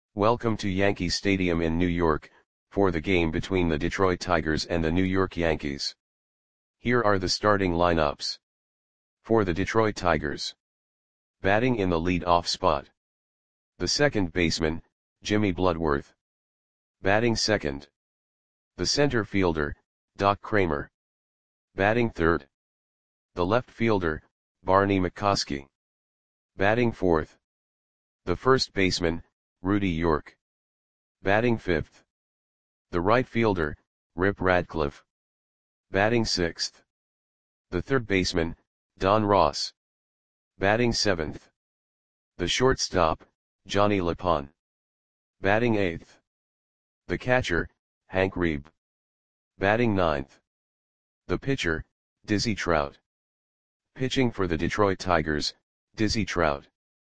Welcome to Yankee Stadium in New York, for the game between the Detroit Tigers and the New York Yankees. Here are the starting lineups. For the Detroit Tigers. Batting in the lead-off spot. The second baseman, Jimmy Bloodworth. Batting second. The center fielder, Doc Cramer. Batting third. The left fielder, Barney McCoskey. Batting fourth. The first baseman, Rudy York. Batting fifth. The right fielder, Rip Radcliffe. Batting sixth. The third baseman, Don Ross. Batting seventh. The shortstop, Johnny LePon. Batting eighth. The catcher, Hank Reeb. Batting ninth. The pitcher, Dizzy Trout. Pitching for the Detroit Tigers, Dizzy Trout.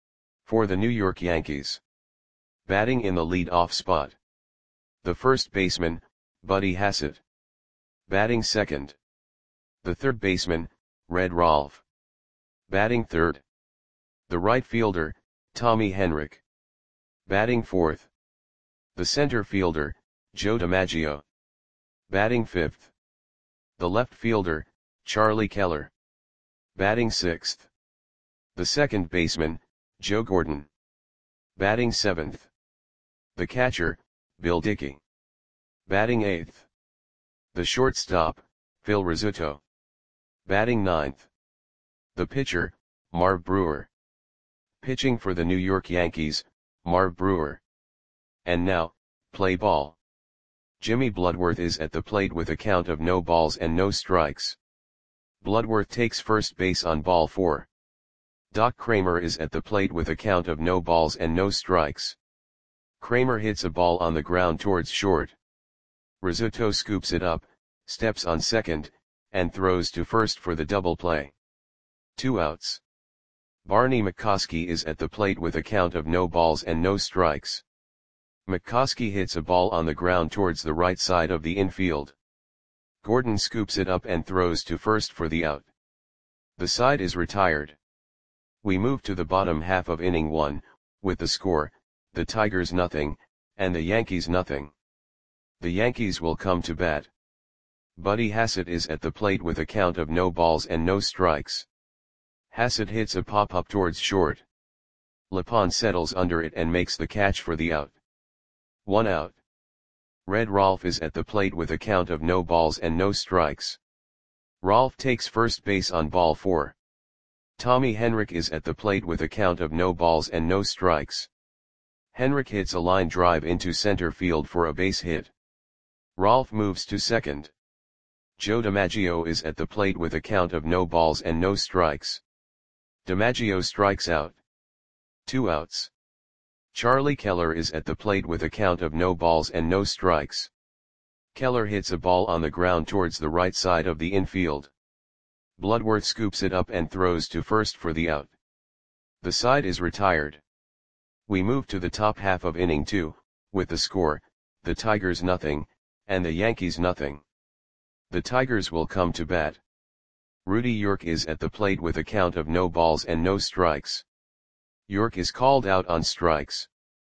For the New York Yankees. Batting in the lead-off spot. The first baseman, Buddy Hassett. Batting second. The third baseman, Red Rolfe. Batting third. The right fielder, Tommy Henrich. Batting fourth. The center fielder, Joe DiMaggio. Batting fifth. The left fielder, Charlie Keller. Batting sixth. The second baseman, Joe Gordon. Batting seventh. The catcher, Bill Dickey. Batting eighth. The shortstop, Phil Rizzuto. Batting ninth. The pitcher, Marv Brewer. Pitching for the New York Yankees, Marv Brewer. And now, play ball. Jimmy Bloodworth is at the plate with a count of no balls and no strikes. Bloodworth takes first base on ball 4. Doc Cramer is at the plate with a count of no balls and no strikes. Cramer hits a ball on the ground towards short. Rizzuto scoops it up, steps on second, and throws to first for the double play. 2 outs. Barney McCoskey is at the plate with a count of no balls and no strikes. McCoskey hits a ball on the ground towards the right side of the infield. Gordon scoops it up and throws to first for the out. The side is retired. We move to the bottom half of inning 1, with the score, the Tigers nothing, and the Yankees nothing. The Yankees will come to bat. Buddy Hassett is at the plate with a count of no balls and no strikes. Hassett hits a pop-up towards short. LePon settles under it and makes the catch for the out. 1 out. Red Rolfe is at the plate with a count of no balls and no strikes. Rolfe takes first base on ball 4. Tommy Henrich is at the plate with a count of no balls and no strikes. Henrich hits a line drive into center field for a base hit. Rolfe moves to second. Joe DiMaggio is at the plate with a count of no balls and no strikes. DiMaggio strikes out. 2 outs. Charlie Keller is at the plate with a count of no balls and no strikes. Keller hits a ball on the ground towards the right side of the infield. Bloodworth scoops it up and throws to first for the out. The side is retired. We move to the top half of inning 2, with the score, the Tigers nothing, and the Yankees nothing. The Tigers will come to bat. Rudy York is at the plate with a count of no balls and no strikes. York is called out on strikes.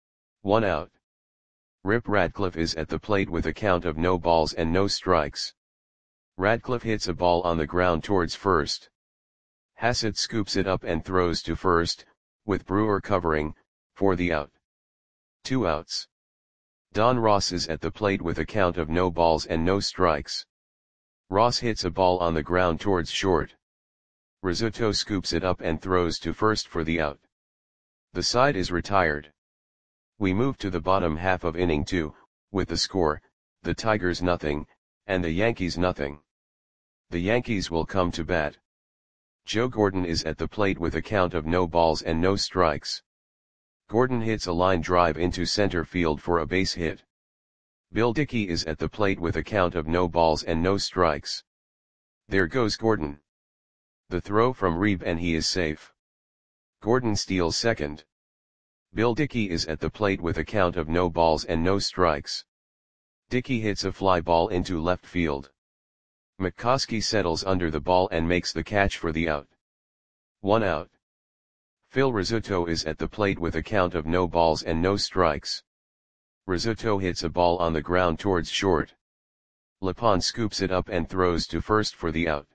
1 out. Rip Radcliffe is at the plate with a count of no balls and no strikes. Radcliffe hits a ball on the ground towards first. Hassett scoops it up and throws to first, with Brewer covering, for the out. 2 outs. Don Ross is at the plate with a count of no balls and no strikes. Ross hits a ball on the ground towards short. Rizzuto scoops it up and throws to first for the out. The side is retired. We move to the bottom half of inning 2, with the score, the Tigers nothing, and the Yankees nothing. The Yankees will come to bat. Joe Gordon is at the plate with a count of no balls and no strikes. Gordon hits a line drive into center field for a base hit. Bill Dickey is at the plate with a count of no balls and no strikes. There goes Gordon. The throw from Reeb and he is safe. Gordon steals second. Bill Dickey is at the plate with a count of no balls and no strikes. Dickey hits a fly ball into left field. McCoskey settles under the ball and makes the catch for the out. 1 out. Phil Rizzuto is at the plate with a count of no balls and no strikes. Rizzuto hits a ball on the ground towards short. Lepon scoops it up and throws to first for the out.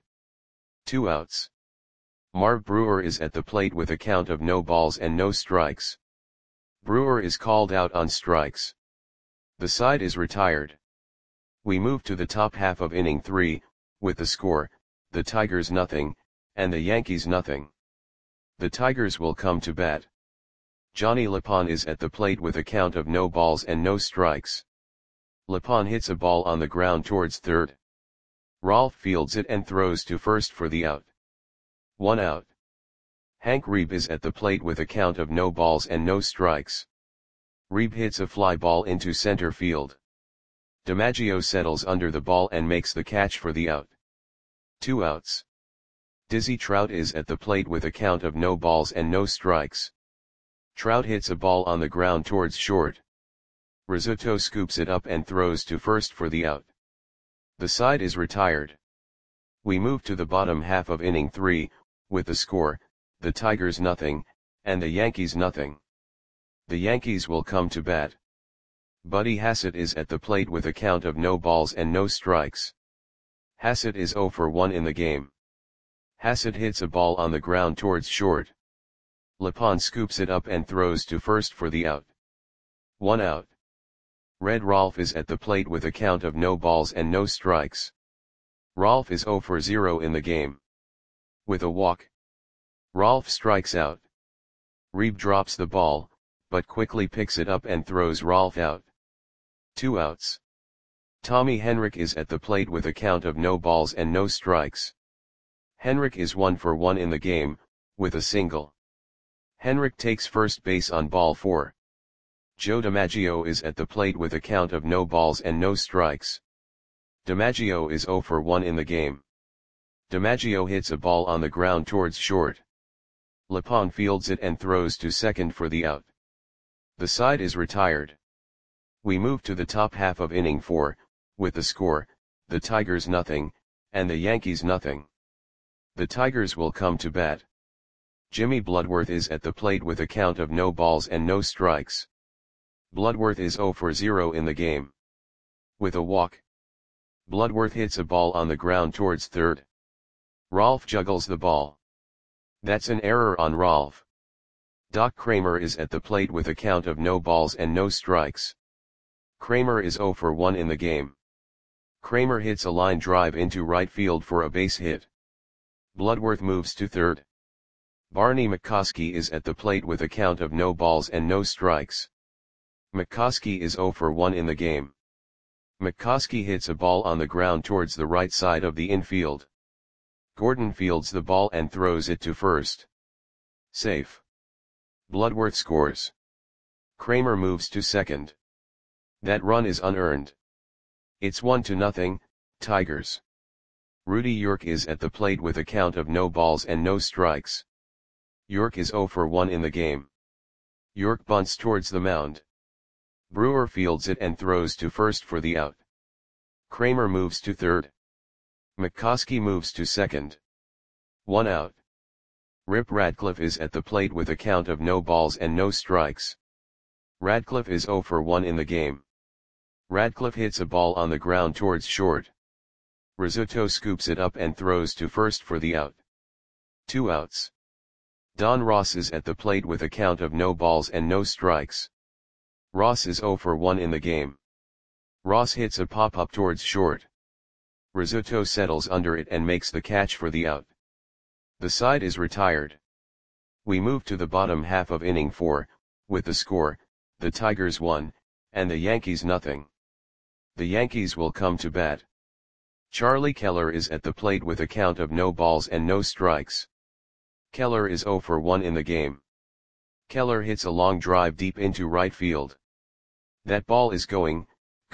2 outs. Marv Brewer is at the plate with a count of no balls and no strikes. Brewer is called out on strikes. The side is retired. We move to the top half of inning 3, with the score, the Tigers nothing, and the Yankees nothing. The Tigers will come to bat. Johnny Lepon is at the plate with a count of no balls and no strikes. Lepon hits a ball on the ground towards third. Rolf fields it and throws to first for the out. 1 out. Hank Reeb is at the plate with a count of no balls and no strikes. Reeb hits a fly ball into center field. DiMaggio settles under the ball and makes the catch for the out. 2 outs. Dizzy Trout is at the plate with a count of no balls and no strikes. Trout hits a ball on the ground towards short. Rizzuto scoops it up and throws to first for the out. The side is retired. We move to the bottom half of inning 3, with the score, the Tigers nothing, and the Yankees nothing. The Yankees will come to bat. Buddy Hassett is at the plate with a count of no balls and no strikes. Hassett is 0 for 1 in the game. Hassett hits a ball on the ground towards short. Lepon scoops it up and throws to first for the out. 1 out. Red Rolf is at the plate with a count of no balls and no strikes. Rolf is 0 for 0 in the game. With a walk, Rolf strikes out. Reeb drops the ball, but quickly picks it up and throws Rolf out. 2 outs. Tommy Henrich is at the plate with a count of no balls and no strikes. Henrich is 1 for 1 in the game, with a single. Henrich takes first base on ball 4. Joe DiMaggio is at the plate with a count of no balls and no strikes. DiMaggio is 0 for 1 in the game. DiMaggio hits a ball on the ground towards short. Lepon fields it and throws to second for the out. The side is retired. We move to the top half of inning 4, with the score, the Tigers nothing, and the Yankees nothing. The Tigers will come to bat. Jimmy Bloodworth is at the plate with a count of no balls and no strikes. Bloodworth is 0 for 0 in the game. With a walk, Bloodworth hits a ball on the ground towards third. Rolf juggles the ball. That's an error on Rolf. Doc Kramer is at the plate with a count of no balls and no strikes. Kramer is 0 for 1 in the game. Kramer hits a line drive into right field for a base hit. Bloodworth moves to third. Barney McCoskey is at the plate with a count of no balls and no strikes. McCoskey is 0 for 1 in the game. McCoskey hits a ball on the ground towards the right side of the infield. Gordon fields the ball and throws it to first. Safe. Bloodworth scores. Kramer moves to second. That run is unearned. It's 1-0, Tigers. Rudy York is at the plate with a count of no balls and no strikes. York is 0 for 1 in the game. York bunts towards the mound. Brewer fields it and throws to first for the out. Kramer moves to third. McCoskey moves to second. 1 out. Rip Radcliffe is at the plate with a count of no balls and no strikes. Radcliffe is 0 for 1 in the game. Radcliffe hits a ball on the ground towards short. Rizzuto scoops it up and throws to first for the out. 2 outs. Don Ross is at the plate with a count of no balls and no strikes. Ross is 0 for 1 in the game. Ross hits a pop-up towards short. Rizzuto settles under it and makes the catch for the out. The side is retired. We move to the bottom half of inning 4, with the score, the Tigers 1, and the Yankees nothing. The Yankees will come to bat. Charlie Keller is at the plate with a count of no balls and no strikes. Keller is 0 for 1 in the game. Keller hits a long drive deep into right field. That ball is gone.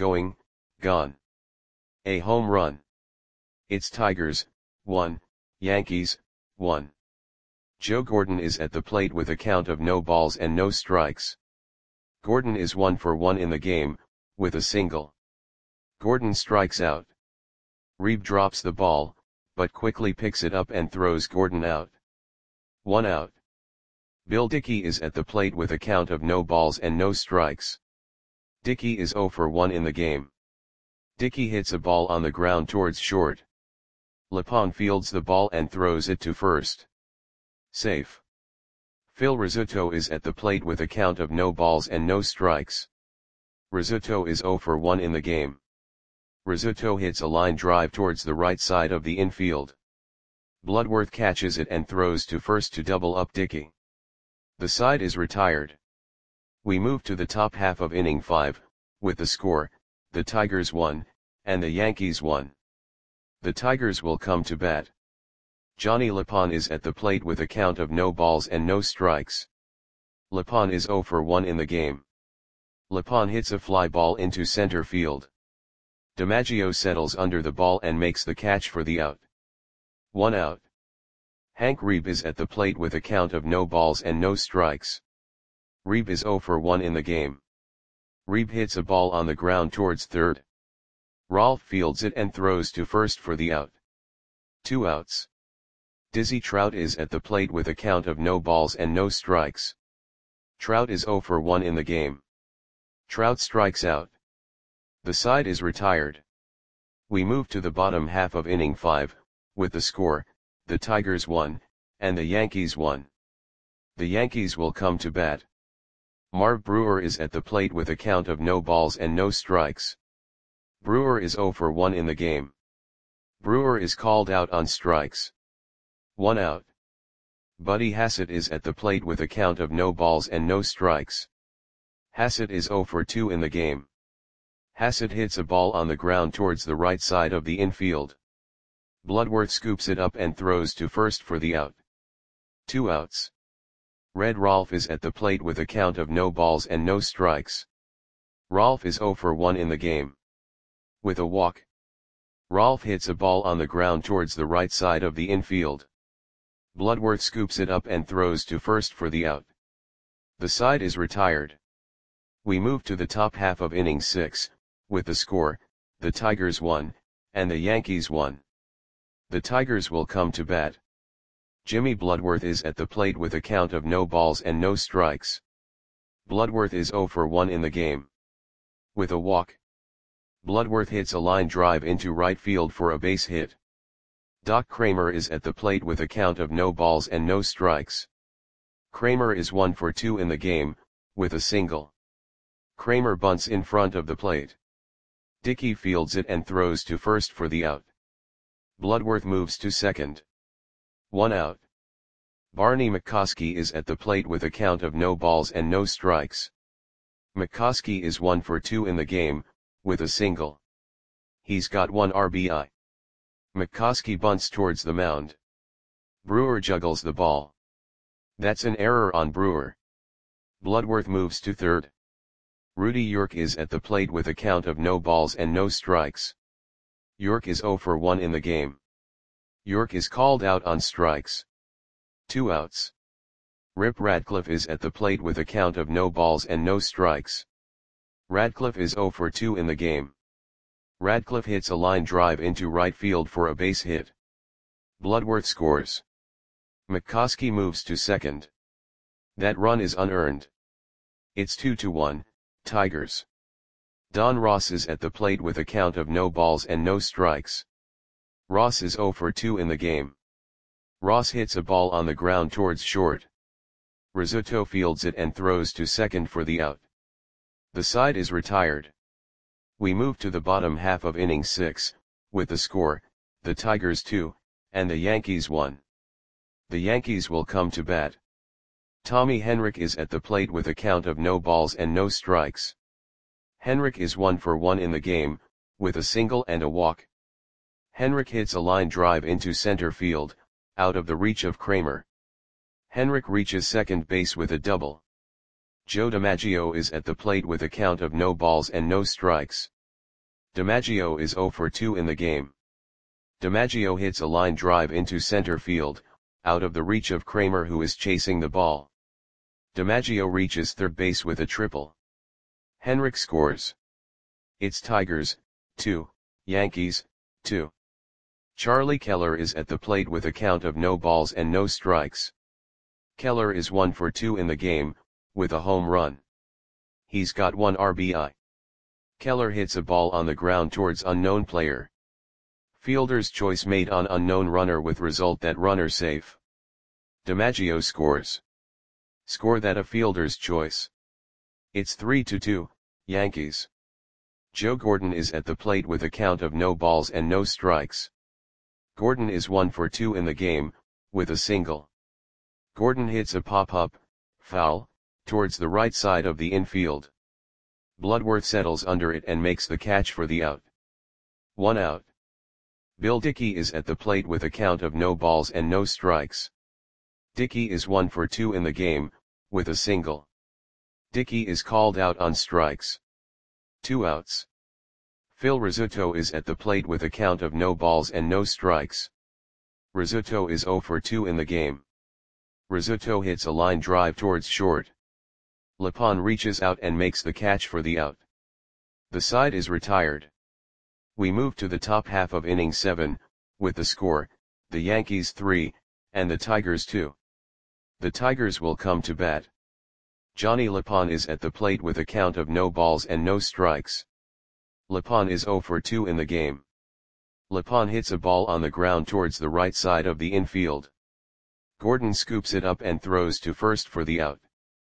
A home run. It's Tigers, 1, Yankees, 1. Joe Gordon is at the plate with a count of no balls and no strikes. Gordon is 1 for 1 in the game, with a single. Gordon strikes out. Reeb drops the ball, but quickly picks it up and throws Gordon out. 1 out. Bill Dickey is at the plate with a count of no balls and no strikes. Dickey is 0 for 1 in the game. Dickey hits a ball on the ground towards short. Lepon fields the ball and throws it to first. Safe. Phil Rizzuto is at the plate with a count of no balls and no strikes. Rizzuto is 0 for 1 in the game. Rizzuto hits a line drive towards the right side of the infield. Bloodworth catches it and throws to first to double up Dickey. The side is retired. We move to the top half of inning 5, with the score, the Tigers won, and the Yankees won. The Tigers will come to bat. Johnny Lepon is at the plate with a count of no balls and no strikes. Lepon is 0 for 1 in the game. Lepon hits a fly ball into center field. DiMaggio settles under the ball and makes the catch for the out. 1 out. Hank Reeb is at the plate with a count of no balls and no strikes. Reeb is 0 for 1 in the game. Reeb hits a ball on the ground towards third. Rolfe fields it and throws to first for the out. 2 outs. Dizzy Trout is at the plate with a count of no balls and no strikes. Trout is 0 for 1 in the game. Trout strikes out. The side is retired. We move to the bottom half of inning 5, with the score, the Tigers won, and the Yankees won. The Yankees will come to bat. Marv Brewer is at the plate with a count of no balls and no strikes. Brewer is 0 for 1 in the game. Brewer is called out on strikes. 1 out. Buddy Hassett is at the plate with a count of no balls and no strikes. Hassett is 0 for 2 in the game. Hassett hits a ball on the ground towards the right side of the infield. Bloodworth scoops it up and throws to first for the out. 2 outs. Red Rolfe is at the plate with a count of no balls and no strikes. Rolfe is 0 for 1 in the game. With a walk. Rolfe hits a ball on the ground towards the right side of the infield. Bloodworth scoops it up and throws to first for the out. The side is retired. We move to the top half of inning 6, with the score, the Tigers won, and the Yankees won. The Tigers will come to bat. Jimmy Bloodworth is at the plate with a count of no balls and no strikes. Bloodworth is 0 for 1 in the game. With a walk. Bloodworth hits a line drive into right field for a base hit. Doc Kramer is at the plate with a count of no balls and no strikes. Kramer is 1 for 2 in the game, with a single. Kramer bunts in front of the plate. Dickey fields it and throws to first for the out. Bloodworth moves to second. 1 out. Barney McCoskey is at the plate with a count of no balls and no strikes. McCoskey is 1 for 2 in the game, with a single. He's got 1 RBI. McCoskey bunts towards the mound. Brewer juggles the ball. That's an error on Brewer. Bloodworth moves to third. Rudy York is at the plate with a count of no balls and no strikes. York is 0 for 1 in the game. York is called out on strikes. 2 outs. Rip Radcliffe is at the plate with a count of no balls and no strikes. Radcliffe is 0 for 2 in the game. Radcliffe hits a line drive into right field for a base hit. Bloodworth scores. McCoskey moves to second. That run is unearned. It's 2-1, Tigers. Don Ross is at the plate with a count of no balls and no strikes. Ross is 0 for 2 in the game. Ross hits a ball on the ground towards short. Rizzuto fields it and throws to second for the out. The side is retired. We move to the bottom half of inning 6, with the score, the Tigers 2, and the Yankees 1. The Yankees will come to bat. Tommy Henrich is at the plate with a count of no balls and no strikes. Henrich is 1 for 1 in the game, with a single and a walk. Henrich hits a line drive into center field, out of the reach of Kramer. Henrich reaches second base with a double. Joe DiMaggio is at the plate with a count of no balls and no strikes. DiMaggio is 0 for 2 in the game. DiMaggio hits a line drive into center field, out of the reach of Kramer who is chasing the ball. DiMaggio reaches third base with a triple. Henrich scores. It's Tigers, 2, Yankees, 2. Charlie Keller is at the plate with a count of no balls and no strikes. Keller is 1 for 2 in the game, with a home run. He's got 1 RBI. Keller hits a ball on the ground towards unknown player. Fielder's choice made on unknown runner with result that runner safe. DiMaggio scores. Score that a fielder's choice. It's 3-2, Yankees. Joe Gordon is at the plate with a count of no balls and no strikes. Gordon is 1 for 2 in the game, with a single. Gordon hits a pop-up, foul, towards the right side of the infield. Bloodworth settles under it and makes the catch for the out. 1 out. Bill Dickey is at the plate with a count of no balls and no strikes. Dickey is 1 for 2 in the game, with a single. Dickey is called out on strikes. 2 outs. Phil Rizzuto is at the plate with a count of no balls and no strikes. Rizzuto is 0 for 2 in the game. Rizzuto hits a line drive towards short. Lapon reaches out and makes the catch for the out. The side is retired. We move to the top half of inning 7, with the score, the Yankees 3, and the Tigers 2. The Tigers will come to bat. Johnny Lapon is at the plate with a count of no balls and no strikes. Lapon is 0 for 2 in the game. Lapon hits a ball on the ground towards the right side of the infield. Gordon scoops it up and throws to first for the out.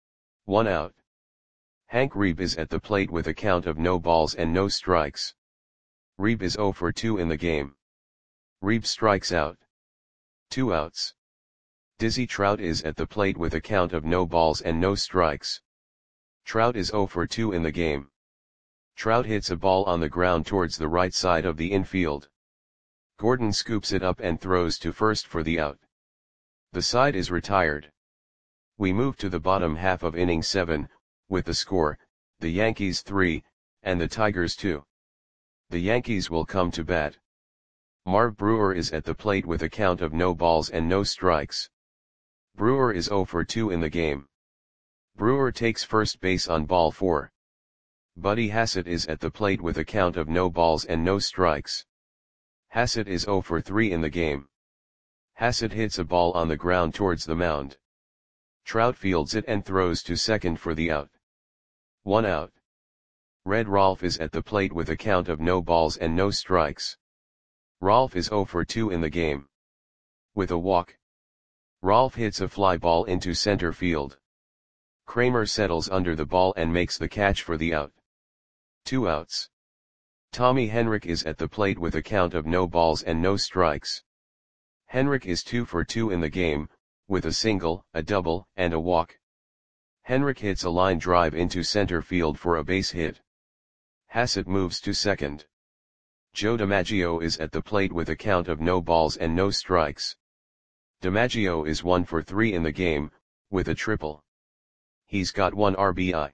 1 out. Hank Reeb is at the plate with a count of no balls and no strikes. Reeb is 0 for 2 in the game. Reeb strikes out. 2 outs. Dizzy Trout is at the plate with a count of no balls and no strikes. Trout is 0 for 2 in the game. Trout hits a ball on the ground towards the right side of the infield. Gordon scoops it up and throws to first for the out. The side is retired. We move to the bottom half of inning 7, with the score, the Yankees 3, and the Tigers 2. The Yankees will come to bat. Marv Brewer is at the plate with a count of no balls and no strikes. Brewer is 0 for 2 in the game. Brewer takes first base on ball 4. Buddy Hassett is at the plate with a count of no balls and no strikes. Hassett is 0 for 3 in the game. Hassett hits a ball on the ground towards the mound. Trout fields it and throws to second for the out. 1 out. Red Rolfe is at the plate with a count of no balls and no strikes. Rolfe is 0 for 2 in the game. With a walk. Rolfe hits a fly ball into center field. Kramer settles under the ball and makes the catch for the out. 2 outs. Tommy Henrich is at the plate with a count of no balls and no strikes. Henrich is 2 for 2 in the game, with a single, a double, and a walk. Henrich hits a line drive into center field for a base hit. Hassett moves to second. Joe DiMaggio is at the plate with a count of no balls and no strikes. DiMaggio is 1 for 3 in the game, with a triple. He's got 1 RBI.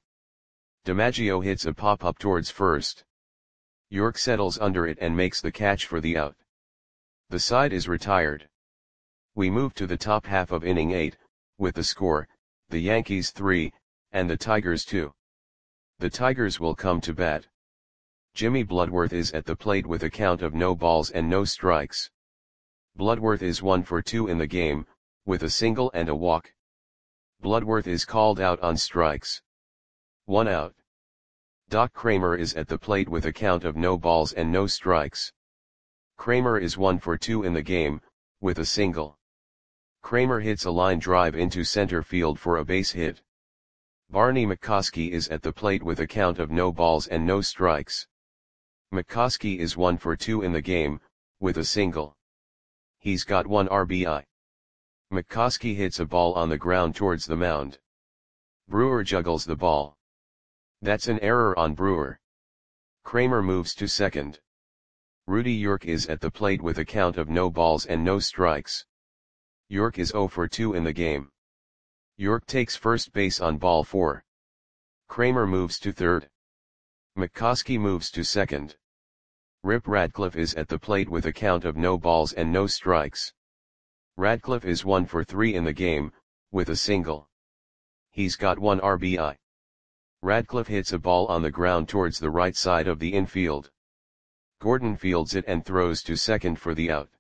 DiMaggio hits a pop-up towards first. York settles under it and makes the catch for the out. The side is retired. We move to the top half of inning 8, with the score, the Yankees 3, and the Tigers 2. The Tigers will come to bat. Jimmy Bloodworth is at the plate with a count of no balls and no strikes. Bloodworth is 1 for 2 in the game, with a single and a walk. Bloodworth is called out on strikes. 1 out. Doc Kramer is at the plate with a count of no balls and no strikes. Kramer is 1 for 2 in the game, with a single. Kramer hits a line drive into center field for a base hit. Barney McCoskey is at the plate with a count of no balls and no strikes. McCoskey is 1 for 2 in the game, with a single. He's got 1 RBI. McCoskey hits a ball on the ground towards the mound. Brewer juggles the ball. That's an error on Brewer. Kramer moves to second. Rudy York is at the plate with a count of no balls and no strikes. York is 0 for 2 in the game. York takes first base on ball 4. Kramer moves to third. McCoskey moves to second. Rip Radcliffe is at the plate with a count of no balls and no strikes. Radcliffe is 1 for 3 in the game, with a single. He's got 1 RBI. Radcliffe hits a ball on the ground towards the right side of the infield. Gordon fields it and throws to second for the out.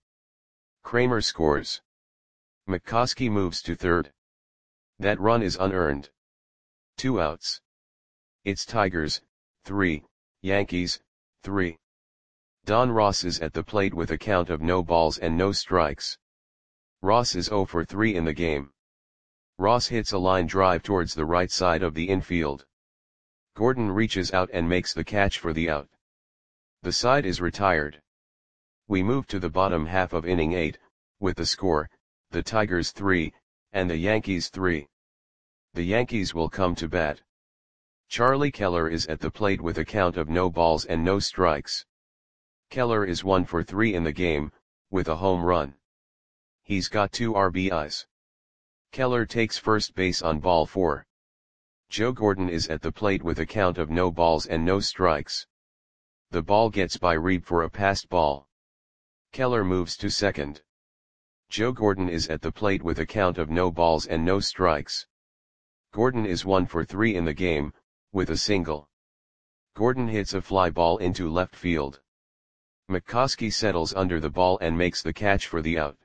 Kramer scores. McCoskey moves to third. That run is unearned. 2 outs. It's Tigers, 3, Yankees, 3. Don Ross is at the plate with a count of no balls and no strikes. Ross is 0 for 3 in the game. Ross hits a line drive towards the right side of the infield. Gordon reaches out and makes the catch for the out. The side is retired. We move to the bottom half of inning 8, with the score, the Tigers 3, and the Yankees 3. The Yankees will come to bat. Charlie Keller is at the plate with a count of no balls and no strikes. Keller is 1 for 3 in the game, with a home run. He's got 2 RBIs. Keller takes first base on ball 4. Joe Gordon is at the plate with a count of no balls and no strikes. The ball gets by Reeb for a passed ball. Keller moves to second. Joe Gordon is at the plate with a count of no balls and no strikes. Gordon is 1 for 3 in the game, with a single. Gordon hits a fly ball into left field. McCoskey settles under the ball and makes the catch for the out.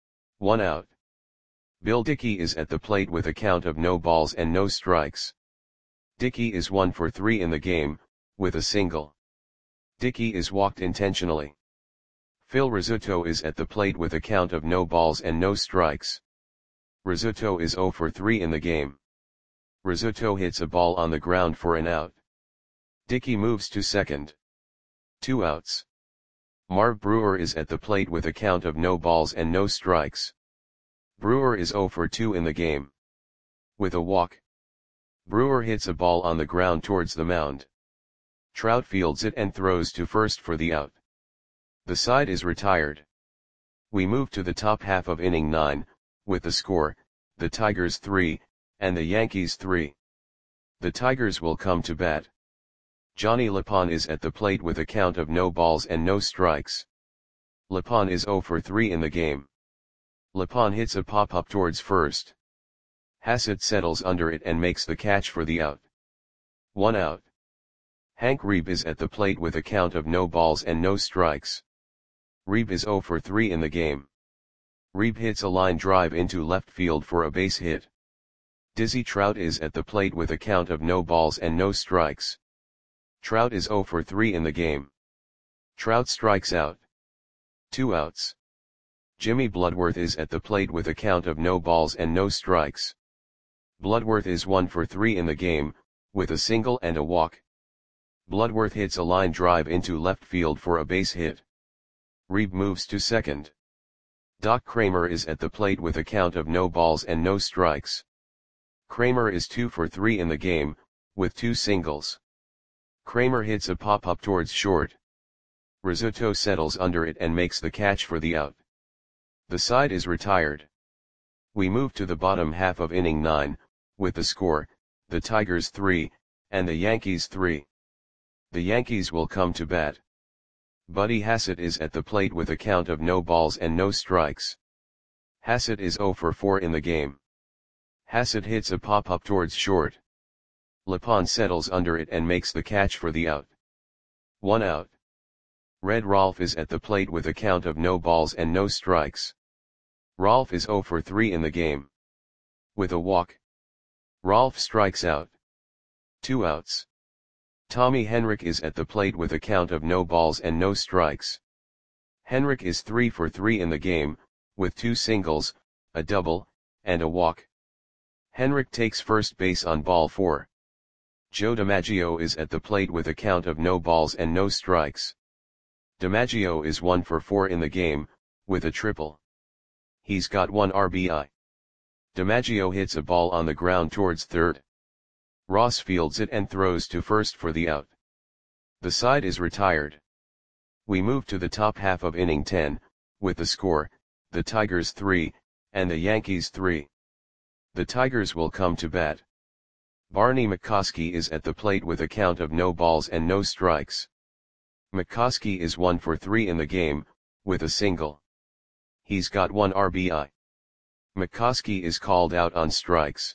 1 out. Bill Dickey is at the plate with a count of no balls and no strikes. Dickey is 1 for 3 in the game, with a single. Dickey is walked intentionally. Phil Rizzuto is at the plate with a count of no balls and no strikes. Rizzuto is 0 for 3 in the game. Rizzuto hits a ball on the ground for an out. Dickey moves to second. 2 outs. Marv Brewer is at the plate with a count of no balls and no strikes. Brewer is 0 for 2 in the game. With a walk. Brewer hits a ball on the ground towards the mound. Trout fields it and throws to first for the out. The side is retired. We move to the top half of inning 9, with the score, the Tigers 3, and the Yankees 3. The Tigers will come to bat. Johnny Lapon is at the plate with a count of no balls and no strikes. Lapon is 0 for 3 in the game. Lapon hits a pop-up towards first. Hassett settles under it and makes the catch for the out. 1 out. Hank Reeb is at the plate with a count of no balls and no strikes. Reeb is 0 for 3 in the game. Reeb hits a line drive into left field for a base hit. Dizzy Trout is at the plate with a count of no balls and no strikes. Trout is 0 for 3 in the game. Trout strikes out. 2 outs. Jimmy Bloodworth is at the plate with a count of no balls and no strikes. Bloodworth is 1 for 3 in the game, with a single and a walk. Bloodworth hits a line drive into left field for a base hit. Reeb moves to second. Doc Kramer is at the plate with a count of no balls and no strikes. Kramer is 2 for 3 in the game, with 2 singles. Kramer hits a pop-up towards short. Rizzuto settles under it and makes the catch for the out. The side is retired. We move to the bottom half of inning 9, with the score, the Tigers 3, and the Yankees 3. The Yankees will come to bat. Buddy Hassett is at the plate with a count of no balls and no strikes. Hassett is 0 for 4 in the game. Hassett hits a pop-up towards short. Lapon settles under it and makes the catch for the out. 1 out. Red Rolfe is at the plate with a count of no balls and no strikes. Rolfe is 0 for 3 in the game. With a walk. Rolfe strikes out. 2 outs. Tommy Henrich is at the plate with a count of no balls and no strikes. Henrich is 3 for 3 in the game, with 2 singles, a double, and a walk. Henrich takes first base on ball 4. Joe DiMaggio is at the plate with a count of no balls and no strikes. DiMaggio is 1 for 4 in the game, with a triple. He's got 1 RBI. DiMaggio hits a ball on the ground towards third. Ross fields it and throws to first for the out. The side is retired. We move to the top half of inning 10, with the score, the Tigers 3, and the Yankees 3. The Tigers will come to bat. Barney McCoskey is at the plate with a count of no balls and no strikes. McCoskey is 1 for 3 in the game, with a single. He's got 1 RBI. McCoskey is called out on strikes.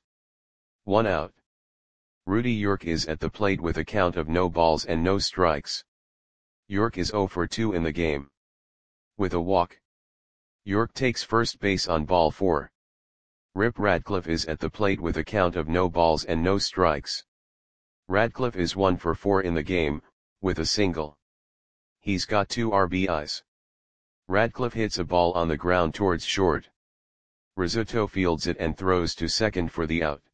1 out. Rudy York is at the plate with a count of no balls and no strikes. York is 0 for 2 in the game. With a walk. York takes first base on ball 4. Rip Radcliffe is at the plate with a count of no balls and no strikes. Radcliffe is 1 for 4 in the game, with a single. He's got 2 RBIs. Radcliffe hits a ball on the ground towards short. Rizzuto fields it and throws to second for the out.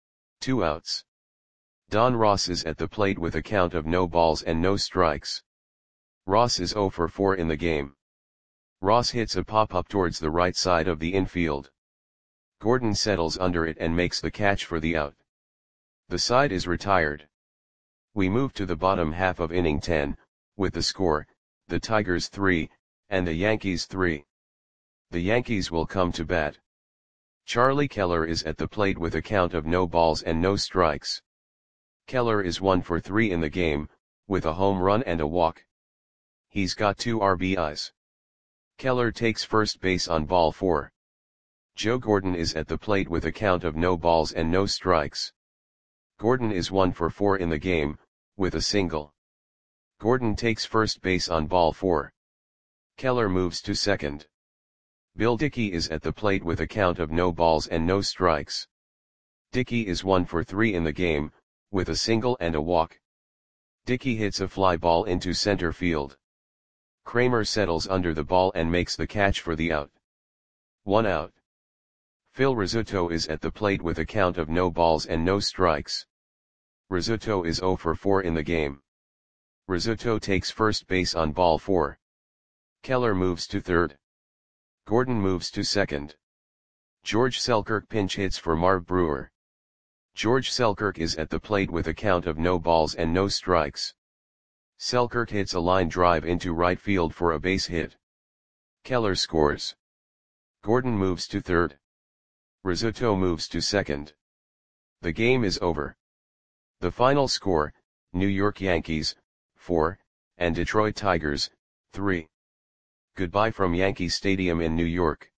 2 outs. Don Ross is at the plate with a count of no balls and no strikes. Ross is 0 for 4 in the game. Ross hits a pop-up towards the right side of the infield. Gordon settles under it and makes the catch for the out. The side is retired. We move to the bottom half of inning 10, with the score, the Tigers 3, and the Yankees 3. The Yankees will come to bat. Charlie Keller is at the plate with a count of no balls and no strikes. Keller is 1 for 3 in the game, with a home run and a walk. He's got 2 RBIs. Keller takes first base on ball 4. Joe Gordon is at the plate with a count of no balls and no strikes. Gordon is 1 for 4 in the game, with a single. Gordon takes first base on ball 4. Keller moves to second. Bill Dickey is at the plate with a count of no balls and no strikes. Dickey is 1 for 3 in the game, with a single and a walk. Dickey hits a fly ball into center field. Kramer settles under the ball and makes the catch for the out. 1 out. Phil Rizzuto is at the plate with a count of no balls and no strikes. Rizzuto is 0 for 4 in the game. Rizzuto takes first base on ball 4. Keller moves to third. Gordon moves to second. George Selkirk pinch hits for Marv Brewer. George Selkirk is at the plate with a count of no balls and no strikes. Selkirk hits a line drive into right field for a base hit. Keller scores. Gordon moves to third. Rizzuto moves to second. The game is over. The final score, New York Yankees, 4, and Detroit Tigers, 3. Goodbye from Yankee Stadium in New York.